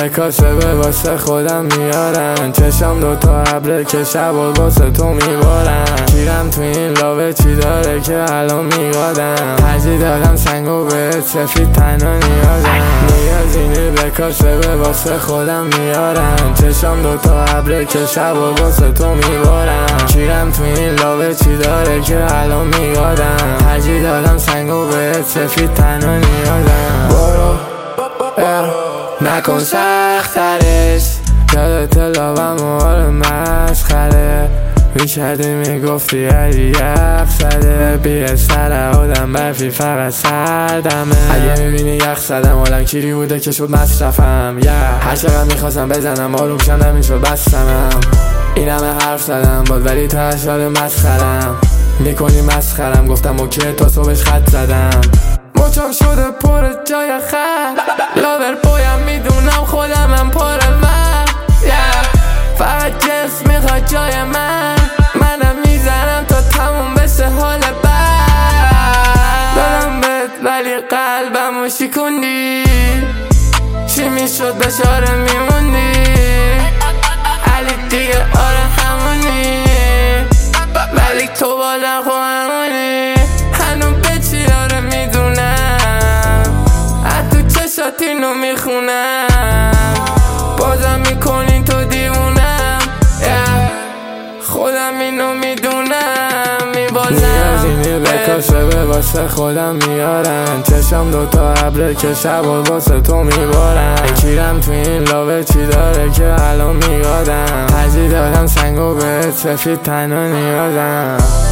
به کاسبه واسه خودم میارن. چشم دوتا ابره که شب و واسه تو میبارن. گیرم تو این لاوه چی داره که الان میگادم. هرچی دادم سنگو بهت سفید تنها نیازم. نیازینی به کاسبه واسه خودم میارن. چشم دوتا ابره که شب و واسه تو میبارن. گیرم تو این لاوه چی داره که الان میگادم. هرچی دادم سنگو بهت سفید تنها نیازم. برو نکن سخترش، یادت لاوم و حال مسخره میکردی میگفتی علی یخ زده. بیه سر آدم برفی فقط سردمه. اگه میبینی یخ زدم حالم کیری بوده که شد مصرفم. هر چقدر میخواستم بزنم آروم شم نمیشد بستمم. این همه حرف زدم باز ولی تا اشار مسخرم میکنی مسخرم. گفتم اوکی تا صبحش خط زدم. مچم شده پر جای خط. لاور بایم میدونم خودمم پر وقت. فقط جنس میخواد جای منم میزنم تا تموم بشه حال بد. دادم بهت ولی قلبمو شکوندی. چی میشد بشاره میموندی. علی دیگه آره همونی ولی تو بالا خواهمونی. هنو به چی آره میدونم. از تو چشات اینو میخونم. بازم میکنی تو دیوونم. خودم اینو میدونم میبازم. نیازینی به کاسبه واسه خودم میارن. چشم دوتا ابره که شب و واسه تو میبارن. کیرم تو این لاوه چی داره که الان میگادم. هرچی دادم سنگو بهت سفید تنها نیازم.